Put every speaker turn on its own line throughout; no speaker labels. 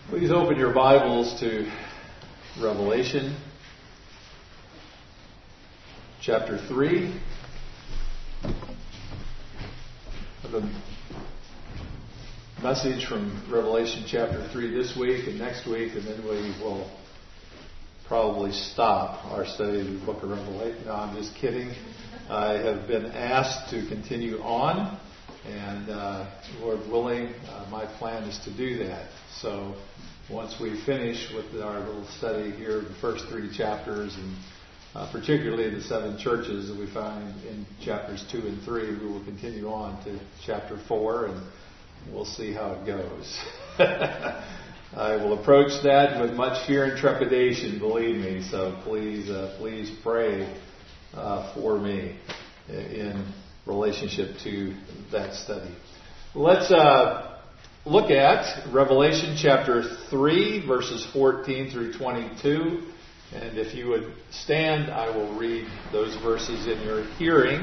Please open your Bibles to Revelation chapter 3. The message from Revelation chapter 3 this week and next week, and then we will probably stop our study of the book of Revelation. No, I'm just kidding. I have been asked to continue on, and Lord willing, my plan is to do that. So once we finish with our little study here, the first 3 chapters, and particularly the 7 churches that we find in chapters 2 and 3, we will continue on to chapter 4, and we'll see how it goes. I will approach that with much fear and trepidation, believe me. So please pray for me in relationship to that study. Let's look at Revelation chapter 3, verses 14 through 22. And if you would stand, I will read those verses in your hearing.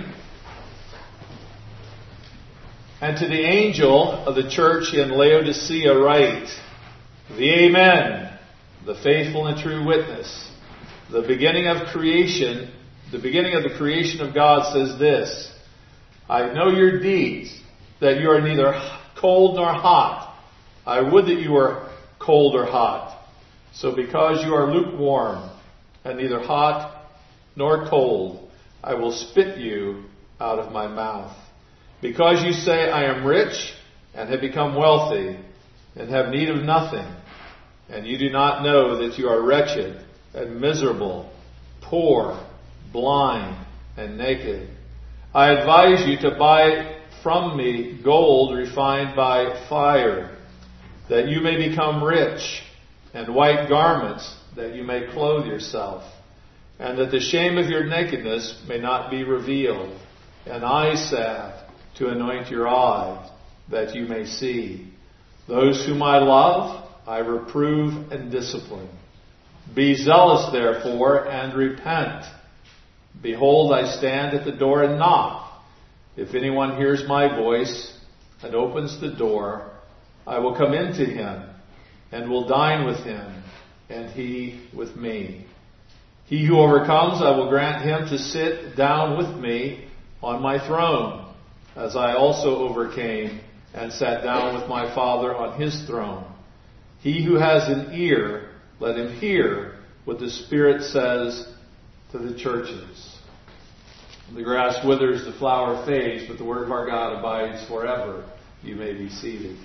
And to the angel of the church in Laodicea write, the Amen, the faithful and true witness, the beginning of creation, the beginning of the creation of God says this, I know your deeds, that you are neither cold nor hot. I would that you were cold or hot. So because you are lukewarm and neither hot nor cold, I will spit you out of my mouth. Because you say, I am rich and have become wealthy and have need of nothing, and you do not know that you are wretched and miserable, poor, blind, and naked. I advise you to buy from me gold refined by fire, that you may become rich, and white garments, that you may clothe yourself, and that the shame of your nakedness may not be revealed, and eye salve to anoint your eyes, that you may see. Those whom I love, I reprove and discipline. Be zealous, therefore, and repent. Behold, I stand at the door and knock. If anyone hears my voice and opens the door, I will come into him and will dine with him, and he with me. He who overcomes, I will grant him to sit down with me on my throne, as I also overcame and sat down with my Father on his throne. He who has an ear, let him hear what the Spirit says to the churches. The grass withers, the flower fades, but the word of our God abides forever. You may be seated.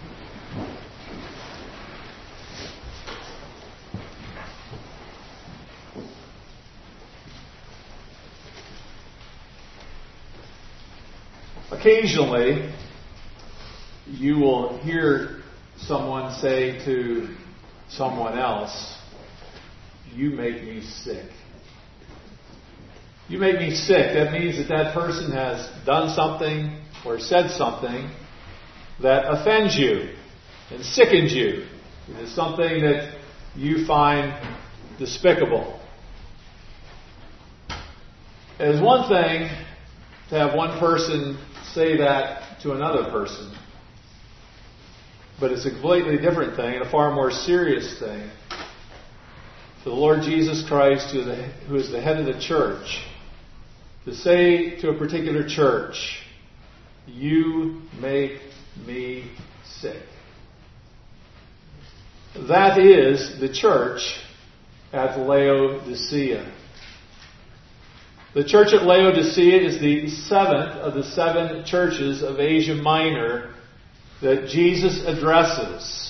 Occasionally, you will hear someone say to someone else, you make me sick. You make me sick. That means that person has done something or said something that offends you and sickens you. It is something that you find despicable. It is one thing to have one person say that to another person, but it's a completely different thing and a far more serious thing for the Lord Jesus Christ, who is the head of the church, to say to a particular church, you make me sick. That is the church at Laodicea. The church at Laodicea is the 7th of the 7 churches of Asia Minor that Jesus addresses.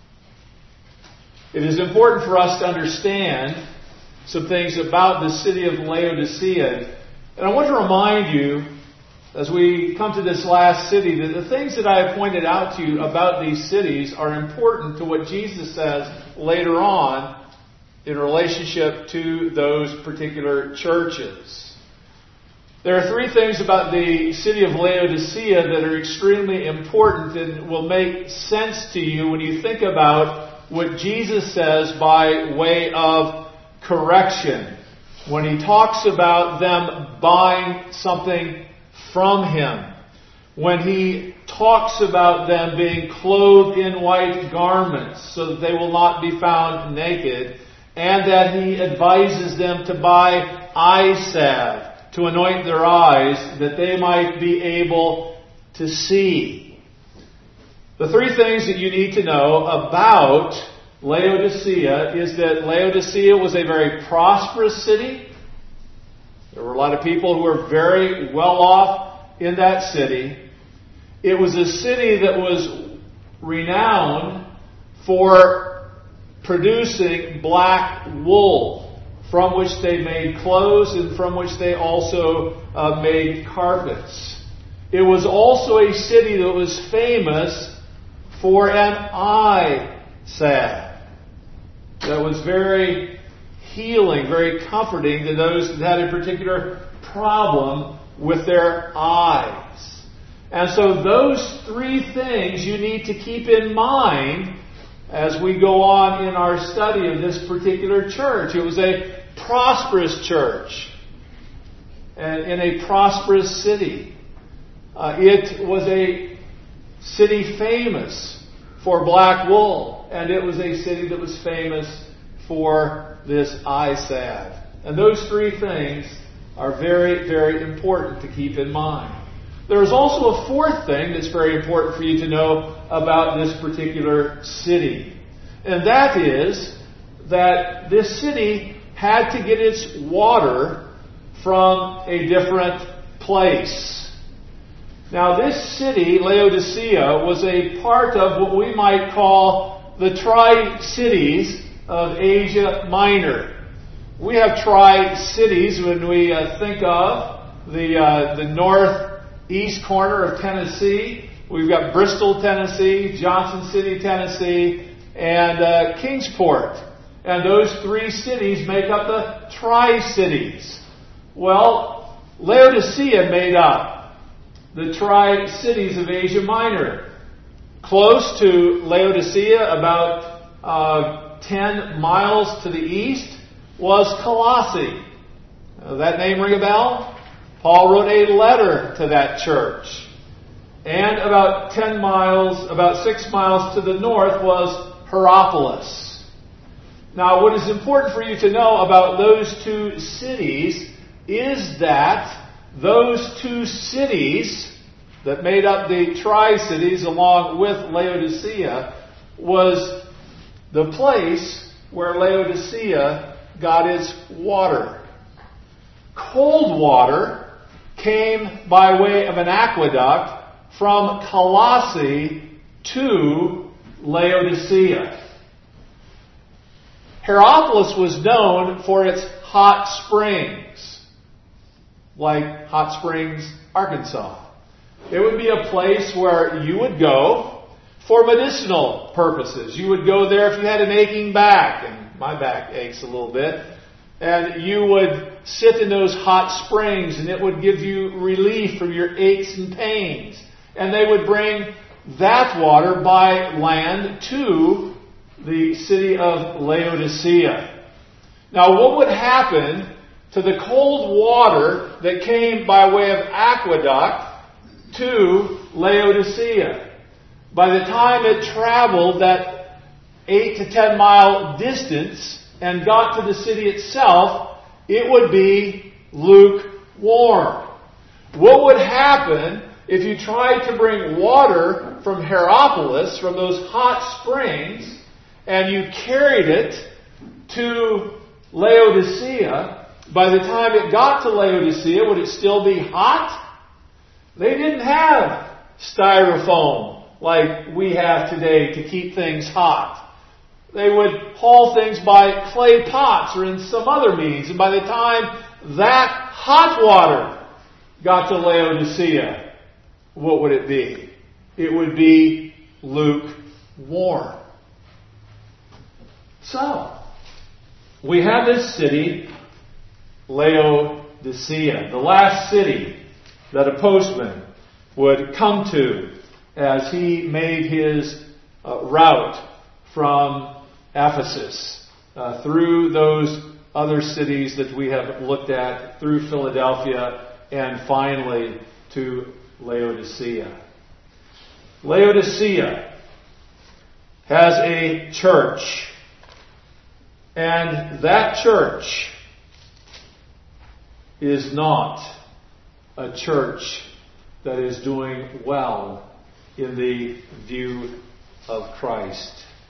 It is important for us to understand some things about the city of Laodicea. And I want to remind you, as we come to this last city, that the things that I have pointed out to you about these cities are important to what Jesus says later on in relationship to those particular churches. There are 3 things about the city of Laodicea that are extremely important and will make sense to you when you think about what Jesus says by way of correction. When he talks about them buying something from him. when he talks about them being clothed in white garments so that they will not be found naked, and that he advises them to buy eye salve to anoint their eyes that they might be able to see. The three things that you need to know about Laodicea is that Laodicea was a very prosperous city. There were a lot of people who were very well off in that city. It was a city that was renowned for producing black wool, from which they made clothes and from which they also made carpets. It was also a city that was famous for an eye salve that was very healing, very comforting to those that had a particular problem with their eyes. And so those three things you need to keep in mind as we go on in our study of this particular church. It was a prosperous church and in a prosperous city. It was a city famous for black wool, and it was a city that was famous for this eye salve. And those three things are very, very important to keep in mind. There is also a fourth thing that's very important for you to know about this particular city. And that is that this city had to get its water from a different place. Now, this city, Laodicea, was a part of what we might call the Tri-Cities of Asia Minor. We have Tri-Cities when we think of the northeast corner of Tennessee. We've got Bristol, Tennessee, Johnson City, Tennessee, and Kingsport. And those three cities make up the Tri-Cities. Well, Laodicea made up the Tri-Cities of Asia Minor. Close to Laodicea, about 10 miles to the east, was Colossae. That name ring a bell? Paul wrote a letter to that church. And about 6 miles to the north was Hierapolis. Now, what is important for you to know about those two cities is that those two cities that made up the Tri-Cities along with Laodicea was the place where Laodicea got its water. Cold water came by way of an aqueduct from Colossae to Laodicea. Hierapolis was known for its hot springs, like Hot Springs, Arkansas. It would be a place where you would go for medicinal purposes. You would go there if you had an aching back, and my back aches a little bit, and you would sit in those hot springs, and it would give you relief from your aches and pains. And they would bring that water by land to the city of Laodicea. Now, what would happen to the cold water that came by way of aqueduct to Laodicea? By the time it traveled that 8 to 10 mile distance and got to the city itself, it would be lukewarm. What would happen if you tried to bring water from Hierapolis, from those hot springs, and you carried it to Laodicea? By the time it got to Laodicea, would it still be hot? They didn't have styrofoam like we have today to keep things hot. They would haul things by clay pots or in some other means. And by the time that hot water got to Laodicea, what would it be? It would be lukewarm. So, we have this city, Laodicea, the last city that a postman would come to as he made his route from Ephesus through those other cities that we have looked at, through Philadelphia, and finally to Laodicea. Laodicea has a church, and that church is not a church that is doing well in the view of Christ.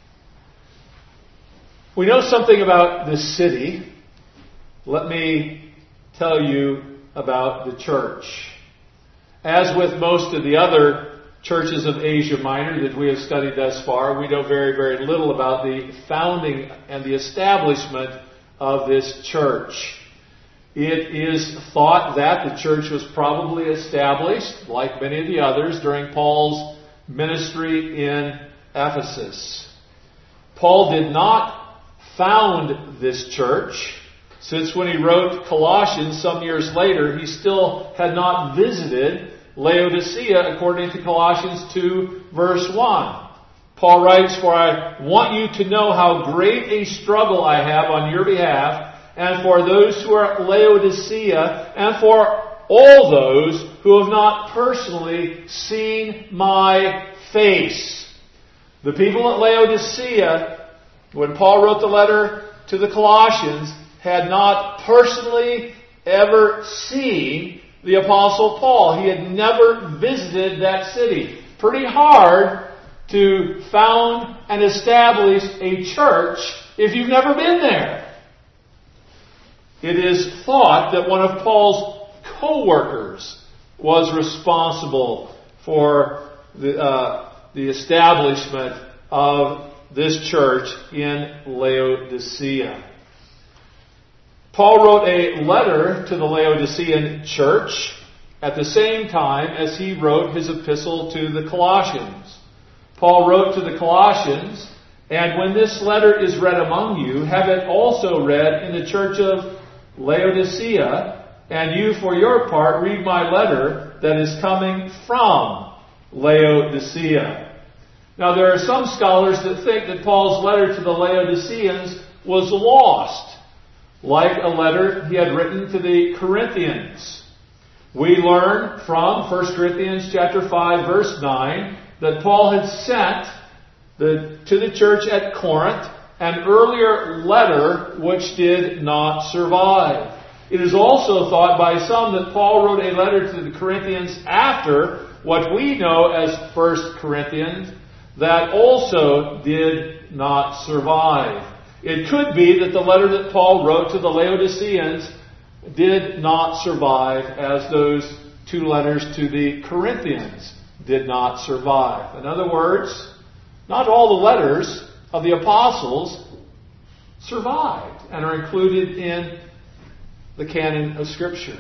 We know something about this city. Let me tell you about the church. As with most of the other churches of Asia Minor that we have studied thus far, we know very, very little about the founding and the establishment of this church. It is thought that the church was probably established, like many of the others, during Paul's ministry in Ephesus. Paul did not found this church, since when he wrote Colossians some years later, he still had not visited Laodicea, according to Colossians 2, verse 1. Paul writes, "For I want you to know how great a struggle I have on your behalf, and for those who are at Laodicea, and for all those who have not personally seen my face." The people at Laodicea, when Paul wrote the letter to the Colossians, had not personally ever seen the Apostle Paul. He had never visited that city. Pretty hard to found and establish a church if you've never been there. It is thought that one of Paul's co-workers was responsible for the establishment of this church in Laodicea. Paul wrote a letter to the Laodicean church at the same time as he wrote his epistle to the Colossians. Paul wrote to the Colossians, "And when this letter is read among you, have it also read in the church of Laodicea, and you for your part read my letter that is coming from Laodicea." Now there are some scholars that think that Paul's letter to the Laodiceans was lost, like a letter he had written to the Corinthians. We learn from 1 Corinthians chapter 5, verse 9, that Paul had sent to the church at Corinth an earlier letter which did not survive. It is also thought by some that Paul wrote a letter to the Corinthians after what we know as 1 Corinthians that also did not survive. It could be that the letter that Paul wrote to the Laodiceans did not survive, as those two letters to the Corinthians did not survive. In other words, not all the letters of the apostles survived and are included in the canon of Scripture.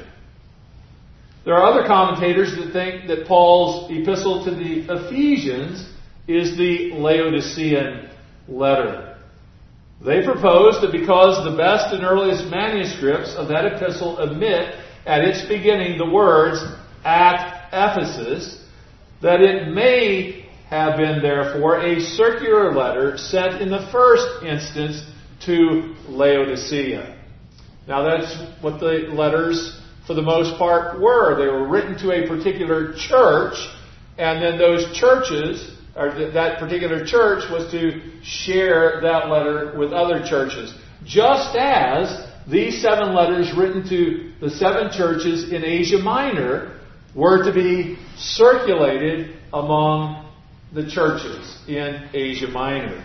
There are other commentators that think that Paul's epistle to the Ephesians is the Laodicean letter. They propose that because the best and earliest manuscripts of that epistle omit at its beginning the words "at Ephesus," that it may have been therefore a circular letter sent in the first instance to Laodicea. Now that's what the letters for the most part were. They were written to a particular church, and then those churches, or that particular church, was to share that letter with other churches. Just as these 7 letters written to the 7 churches in Asia Minor were to be circulated among the churches in Asia Minor.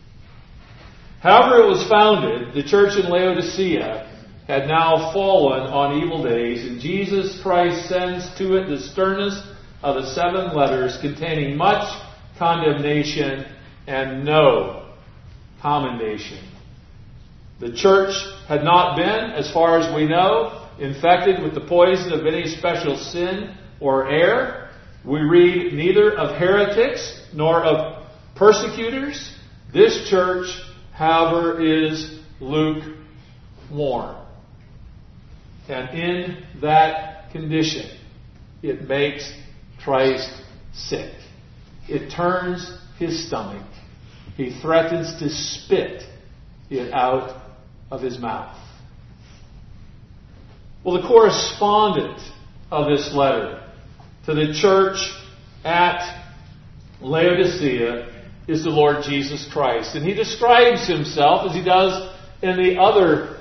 However it was founded, the church in Laodicea had now fallen on evil days, and Jesus Christ sends to it the sternest of the 7 letters, containing much condemnation and no commendation. The church had not been, as far as we know, infected with the poison of any special sin or error. We read neither of heretics nor of persecutors. This church, however, is lukewarm. And in that condition, it makes Christ sick. It turns his stomach. He threatens to spit it out of his mouth. Well, the correspondent of this letter to the church at Laodicea is the Lord Jesus Christ. And he describes himself, as he does in the other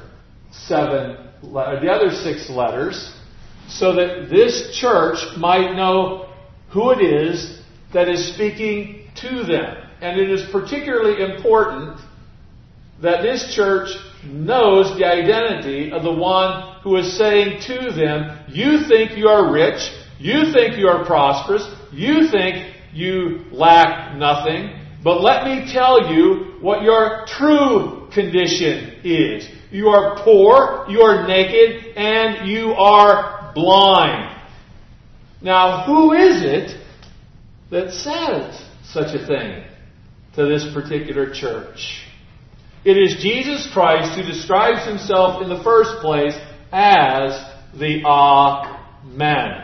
6 letters, so that this church might know who it is that is speaking to them. And it is particularly important that this church knows the identity of the one who is saying to them, you think you are rich, you think you are prosperous, you think you lack nothing, but let me tell you what your true condition is. You are poor, you are naked, and you are blind. Now, who is it that says such a thing to this particular church? It is Jesus Christ who describes himself in the first place as the Amen.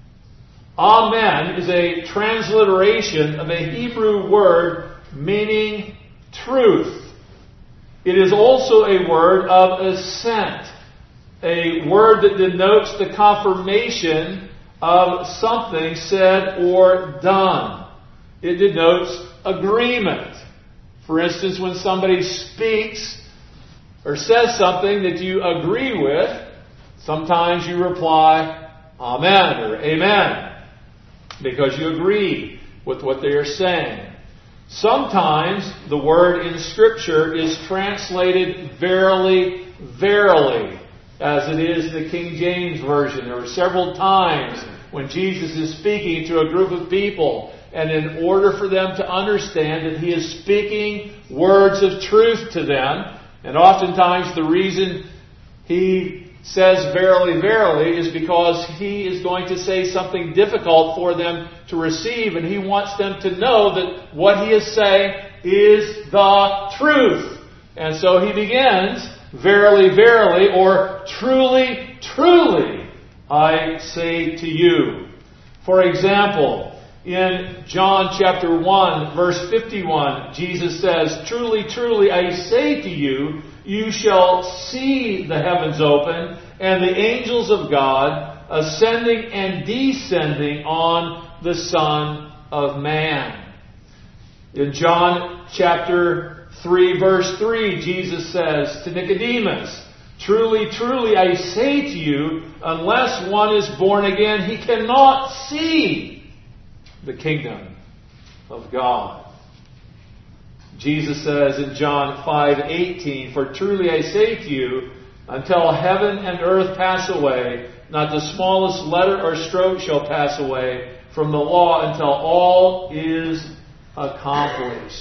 Amen is a transliteration of a Hebrew word meaning truth. It is also a word of assent, a word that denotes the confirmation of something said or done. It denotes agreement. For instance, when somebody speaks or says something that you agree with, sometimes you reply, Amen or Amen, because you agree with what they are saying. Sometimes the word in Scripture is translated verily, verily, as it is in the King James Version. There were several times when Jesus is speaking to a group of people, and in order for them to understand that he is speaking words of truth to them, and oftentimes the reason he says verily, verily is because he is going to say something difficult for them to receive, and he wants them to know that what he is saying is the truth. And so he begins, verily, verily, or truly, truly, I say to you. For example, in John chapter 1, verse 51, Jesus says, truly, truly, I say to you, you shall see the heavens open and the angels of God ascending and descending on the Son of Man. In John chapter 3, verse 3, Jesus says to Nicodemus, truly, truly, I say to you, unless one is born again, he cannot see the kingdom of God. Jesus says in John 5:18, for truly I say to you, until heaven and earth pass away, not the smallest letter or stroke shall pass away from the law until all is accomplished.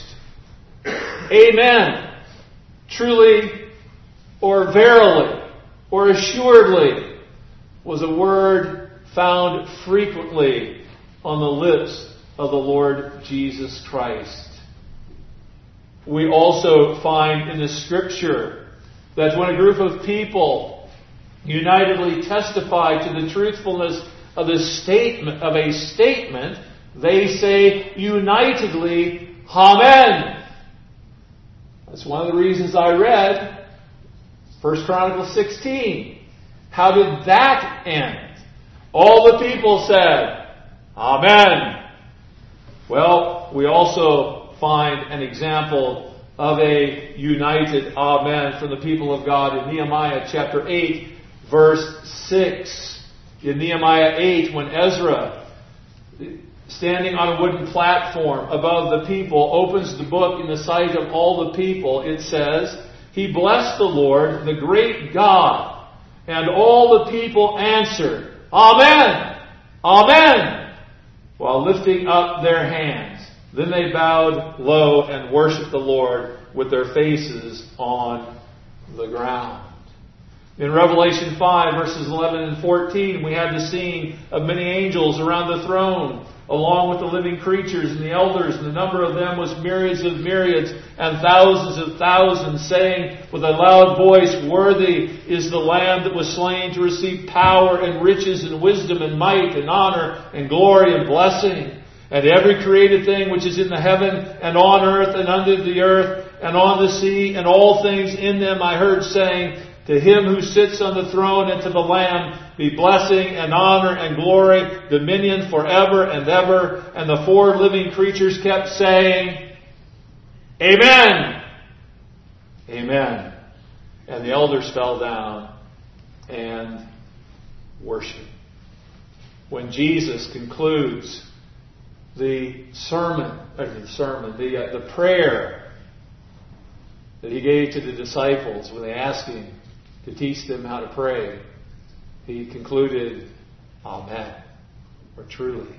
Amen. Truly or verily or assuredly was a word found frequently on the lips of the Lord Jesus Christ. We also find in the Scripture that when a group of people unitedly testify to the truthfulness of a statement, they say unitedly, Amen. That's one of the reasons I read 1 Chronicles 16. How did that end? All the people said, Amen. Well, we also find an example of a united Amen from the people of God in Nehemiah chapter 8, verse 6. In Nehemiah 8, when Ezra, standing on a wooden platform above the people, opens the book in the sight of all the people, it says, he blessed the Lord, the great God, and all the people answered, Amen! Amen! While lifting up their hands. Then they bowed low and worshipped the Lord with their faces on the ground. In Revelation 5, verses 11 and 14, we had the scene of many angels around the throne, along with the living creatures and the elders, and the number of them was myriads of myriads and thousands of thousands, saying with a loud voice, worthy is the Lamb that was slain to receive power and riches and wisdom and might and honor and glory and blessing. And every created thing which is in the heaven and on earth and under the earth and on the sea and all things in them I heard saying, To Him who sits on the throne and to the Lamb be blessing and honor and glory, dominion forever and ever. And the four living creatures kept saying, Amen! Amen. And the elders fell down and worshiped. When Jesus concludes the prayer that He gave to the disciples when they asked Him to teach them how to pray, He concluded, Amen, or truly.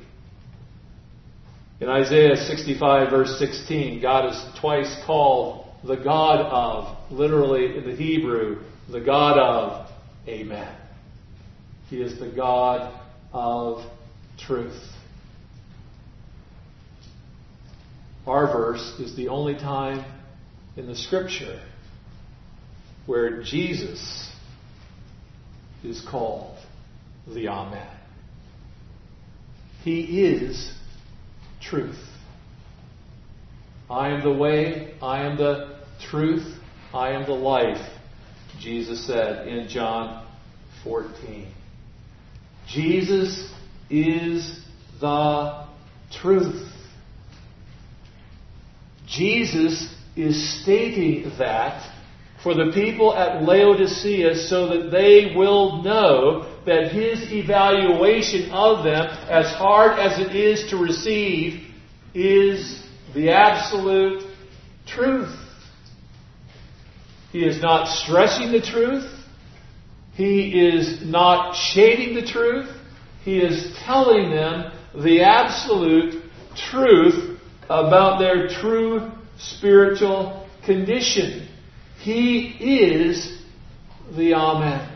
In Isaiah 65 verse 16, God is twice called the God of, literally in the Hebrew, the God of Amen. He is the God of truth. Our verse is the only time in the Scripture where Jesus is called the Amen. He is truth. I am the way, I am the truth, I am the life, Jesus said in John 14. Jesus is the truth. Jesus is stating that for the people at Laodicea so that they will know that His evaluation of them, as hard as it is to receive, is the absolute truth. He is not stretching the truth. He is not shading the truth. He is telling them the absolute truth about their true spiritual condition. He is the Amen.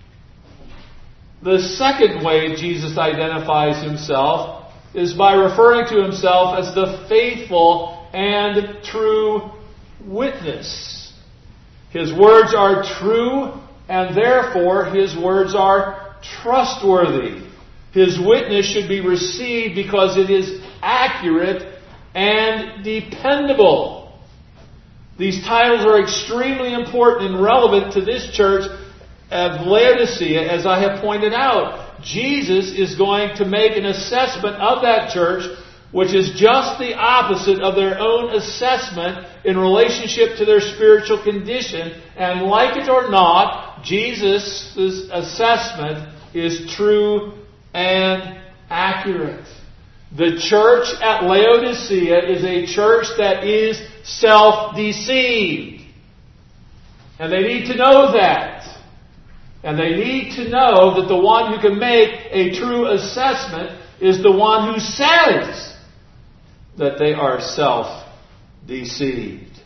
The second way Jesus identifies Himself is by referring to Himself as the faithful and true witness. His words are true, and therefore His words are trustworthy. His witness should be received because it is accurate and dependable. These titles are extremely important and relevant to this church of Laodicea, as I have pointed out. Jesus is going to make an assessment of that church, which is just the opposite of their own assessment in relationship to their spiritual condition. And like it or not, Jesus' assessment is true and accurate. The church at Laodicea is a church that is self-deceived. And they need to know that. And they need to know that the one who can make a true assessment is the one who says that they are self-deceived.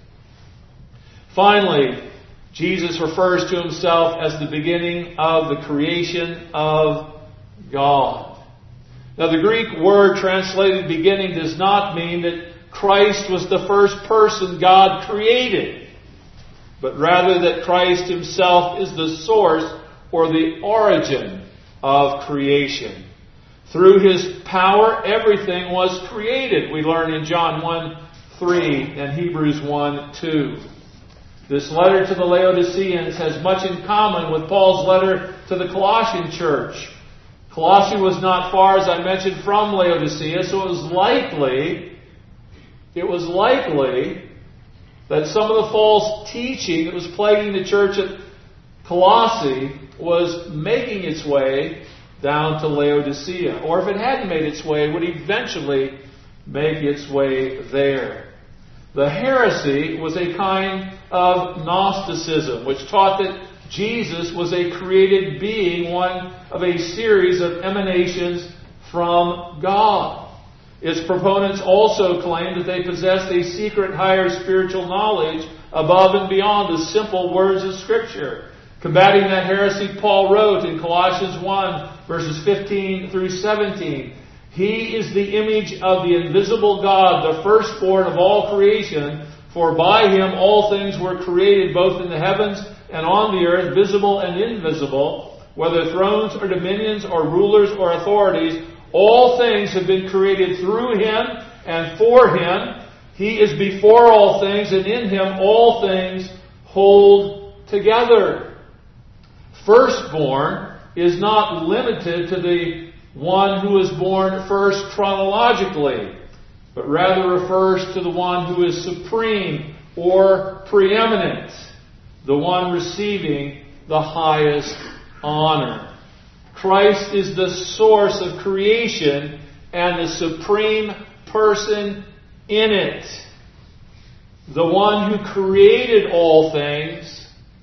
Finally, Jesus refers to Himself as the beginning of the creation of God. Now, the Greek word translated beginning does not mean that Christ was the first person God created, but rather that Christ Himself is the source or the origin of creation. Through His power, everything was created. We learn in John 1:3 and Hebrews 1:2. This letter to the Laodiceans has much in common with Paul's letter to the Colossian church. Colossae was not far, as I mentioned, from Laodicea, so it was likely that some of the false teaching that was plaguing the church at Colossae was making its way down to Laodicea. Or if it hadn't made its way, it would eventually make its way there. The heresy was a kind of Gnosticism, which taught that Jesus was a created being, one of a series of emanations from God. Its proponents also claimed that they possessed a secret higher spiritual knowledge above and beyond the simple words of Scripture. Combating that heresy, Paul wrote in Colossians 1, verses 15 through 17, He is the image of the invisible God, the firstborn of all creation, for by Him all things were created, both in the heavens and on the earth, visible and invisible, whether thrones or dominions or rulers or authorities. All things have been created through Him and for Him. He is before all things, and in Him all things hold together. firstborn is not limited to the one who is born first chronologically, but rather refers to the one who is supreme or preeminent, the one receiving the highest honor. Christ is the source of creation and the supreme person in it. The one who created all things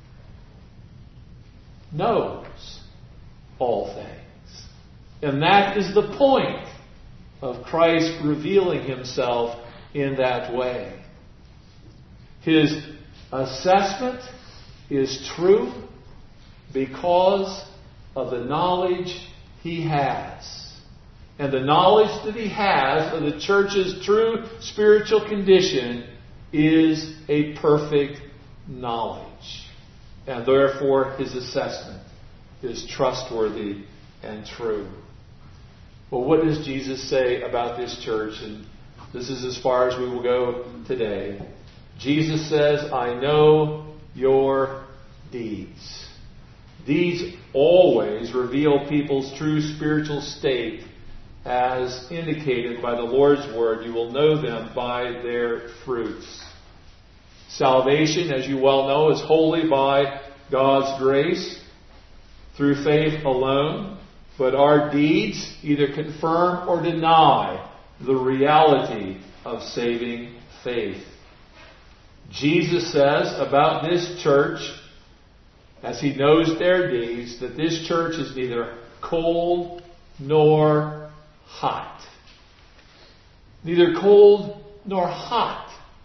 knows all things. And that is the point of Christ revealing himself in that way. His assessment is true because of the knowledge he has. And the knowledge that he has of the church's true spiritual condition is a perfect knowledge. And therefore his assessment is trustworthy and true. Well, what does Jesus say about this church? And this is as far as we will go today. Jesus says, I know your deeds. These always reveal people's true spiritual state as indicated by the Lord's Word. You will know them by their fruits. Salvation, as you well know, is wholly by God's grace through faith alone. But our deeds either confirm or deny the reality of saving faith. Jesus says about this church, as he knows their deeds, that this church is neither cold nor hot. Neither cold nor hot.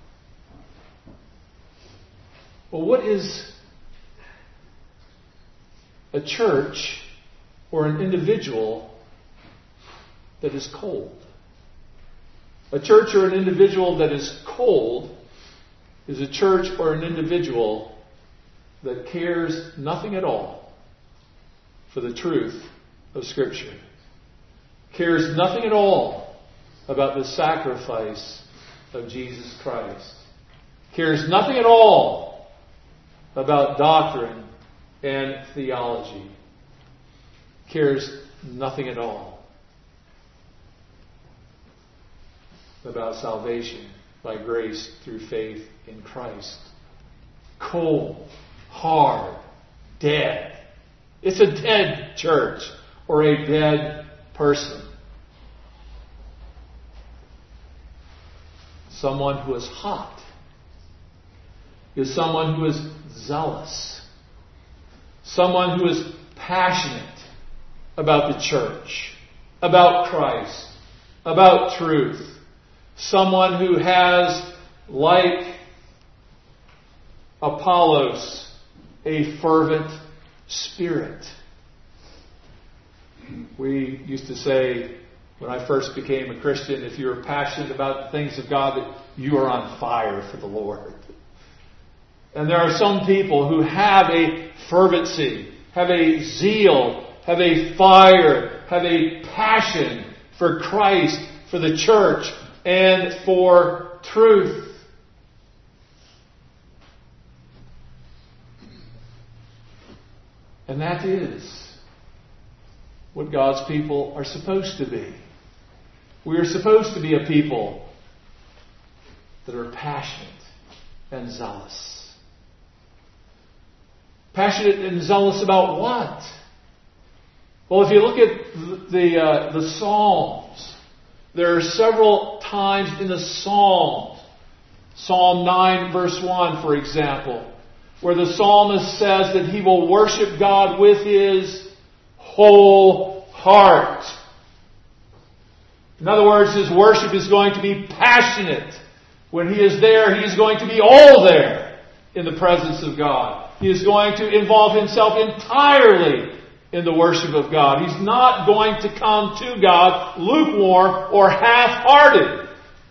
Well, what is a church or an individual that is cold? A church or an individual that is cold is a church or an individual that cares nothing at all for the truth of Scripture. Cares nothing at all about the sacrifice of Jesus Christ. Cares nothing at all about doctrine and theology. Cares nothing at all about salvation by grace through faith in Christ. Cold, hard, dead. It's a dead church or a dead person. Someone who is hot is someone who is zealous. Someone who is passionate about the church, about Christ, about truth. Someone who has, like Apollos, a fervent spirit. We used to say, when I first became a Christian, if you're passionate about the things of God, that you are on fire for the Lord. And there are some people who have a fervency, have a zeal, have a fire, have a passion for Christ, for the church, and for truth. And that is what God's people are supposed to be. We are supposed to be a people that are passionate and zealous. Passionate and zealous about what? Well, if you look at the Psalms, there are several times in the Psalms, Psalm 9 verse 1, for example, where the psalmist says that he will worship God with his whole heart. In other words, his worship is going to be passionate. When he is there, he is going to be all there in the presence of God. He is going to involve himself entirely in the worship of God. He's not going to come to God lukewarm or half-hearted.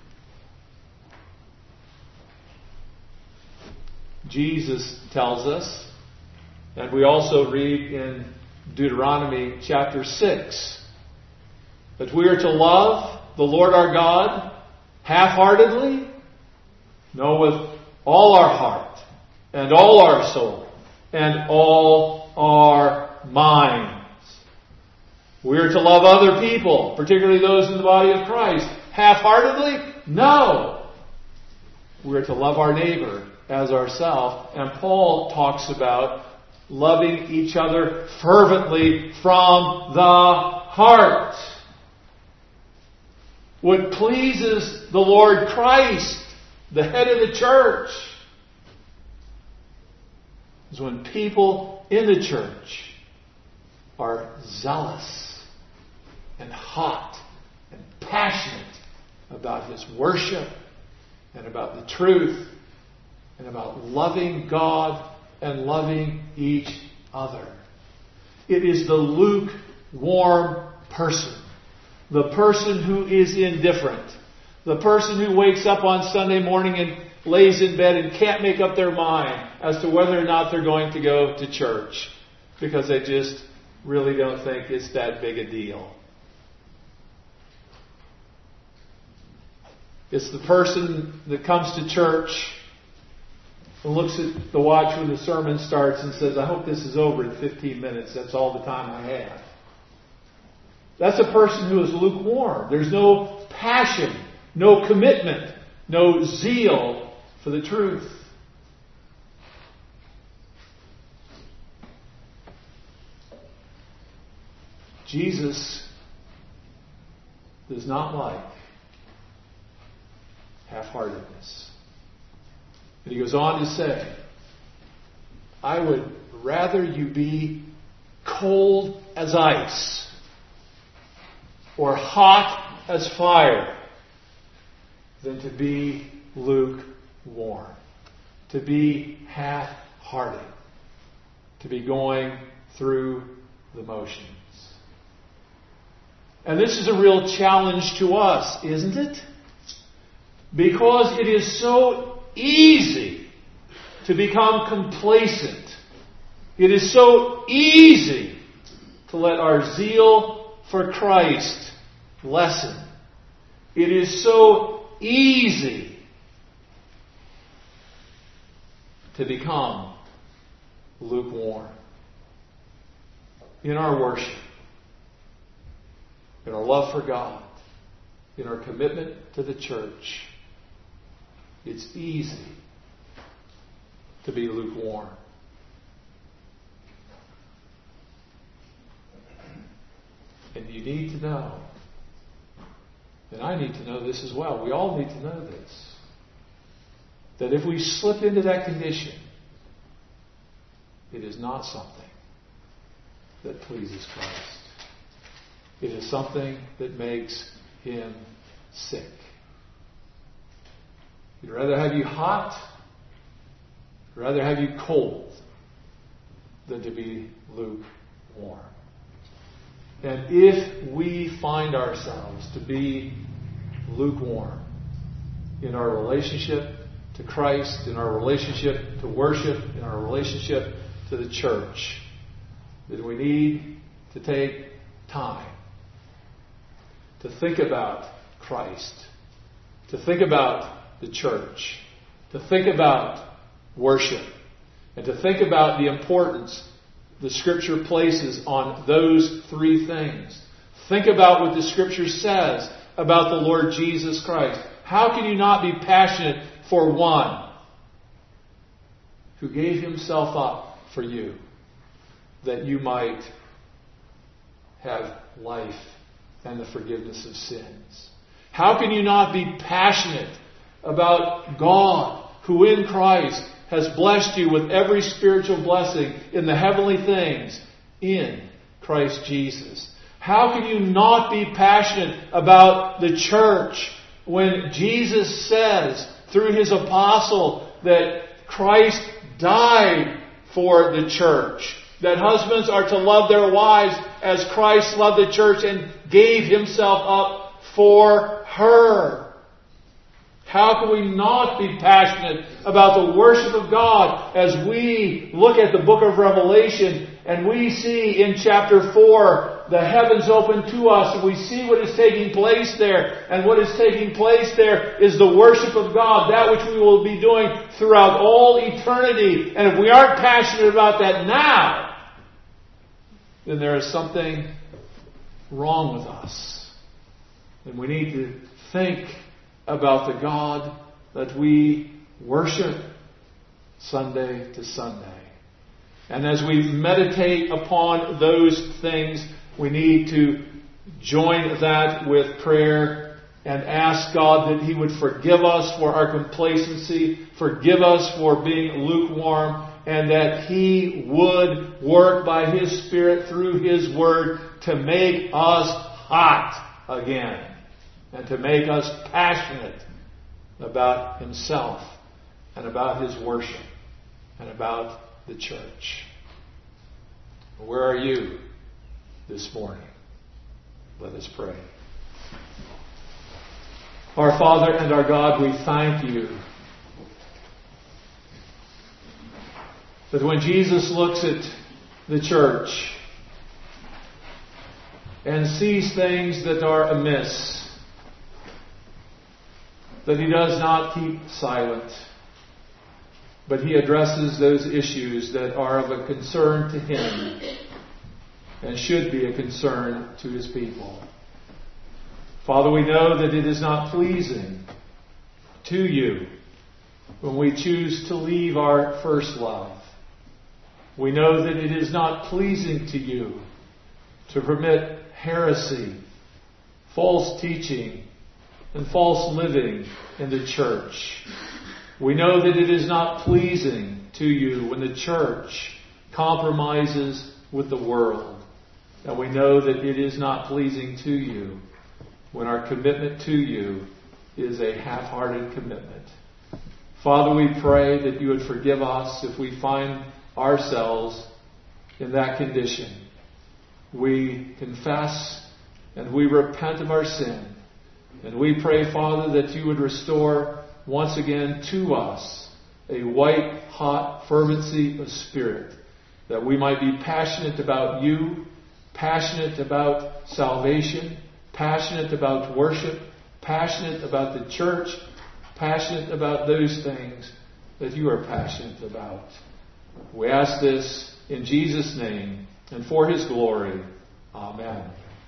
Jesus tells us, and we also read in Deuteronomy chapter 6, that we are to love the Lord our God half-heartedly? No, with all our heart and all our soul and all our minds. We are to love other people, particularly those in the body of Christ, half-heartedly? No. We are to love our neighbor as ourselves. And Paul talks about loving each other fervently from the heart. What pleases the Lord Christ, the head of the church, is when people in the church are zealous and hot and passionate about His worship and about the truth and about loving God and loving each other. It is the lukewarm person, the person who is indifferent, the person who wakes up on Sunday morning and lays in bed and can't make up their mind as to whether or not they're going to go to church because they just really don't think it's that big a deal. It's the person that comes to church and looks at the watch when the sermon starts and says, I hope this is over in 15 minutes. That's all the time I have. That's a person who is lukewarm. There's no passion, no commitment, no zeal for the truth. Jesus does not like half-heartedness. And He goes on to say, I would rather you be cold as ice or hot as fire than to be lukewarm, to be half-hearted, to be going through the motions. And this is a real challenge to us, isn't it? Because it is so easy to become complacent. It is so easy to let our zeal for Christ lessen. It is so easy to become lukewarm in our worship, in our love for God, in our commitment to the church. It's easy to be lukewarm. And you need to know, and I need to know this as well, we all need to know this, that if we slip into that condition, it is not something that pleases Christ. It is something that makes Him sick. He'd rather have you hot, he'd rather have you cold, than to be lukewarm. And if we find ourselves to be lukewarm in our relationship to Christ, in our relationship to worship, in our relationship to the church, then we need to take time to think about Christ, to think about the church, to think about worship, and to think about the importance the Scripture places on those three things. Think about what the Scripture says about the Lord Jesus Christ. How can you not be passionate for one who gave Himself up for you, that you might have life and the forgiveness of sins? How can you not be passionate about God, who in Christ has blessed you with every spiritual blessing in the heavenly things in Christ Jesus? How can you not be passionate about the church when Jesus says through His apostle that Christ died for the church, that husbands are to love their wives as Christ loved the church and gave Himself up for her? How can we not be passionate about the worship of God as we look at the book of Revelation and we see in chapter 4 the heavens open to us and we see what is taking place there. And what is taking place there is the worship of God, that which we will be doing throughout all eternity. And if we aren't passionate about that now, then there is something wrong with us. And we need to think about the God that we worship Sunday to Sunday. And as we meditate upon those things, we need to join that with prayer and ask God that He would forgive us for our complacency, forgive us for being lukewarm, and that He would work by His Spirit through His Word to make us hot again and to make us passionate about Himself and about His worship and about the church. Where are you this morning? Let us pray. Our Father and our God, we thank You that when Jesus looks at the church and sees things that are amiss, that He does not keep silent, but He addresses those issues that are of a concern to Him and should be a concern to His people. Father, we know that it is not pleasing to You when we choose to leave our first love. We know that it is not pleasing to You to permit heresy, false teaching, and false living in the church. We know that it is not pleasing to You when the church compromises with the world. And we know that it is not pleasing to You when our commitment to You is a half-hearted commitment. Father, we pray that You would forgive us if we find ourselves in that condition. We confess and we repent of our sin. And we pray, Father, that You would restore once again to us a white, hot fervency of spirit, that we might be passionate about You, passionate about salvation, passionate about worship, passionate about the church, passionate about those things that You are passionate about. We ask this in Jesus' name and for His glory. Amen.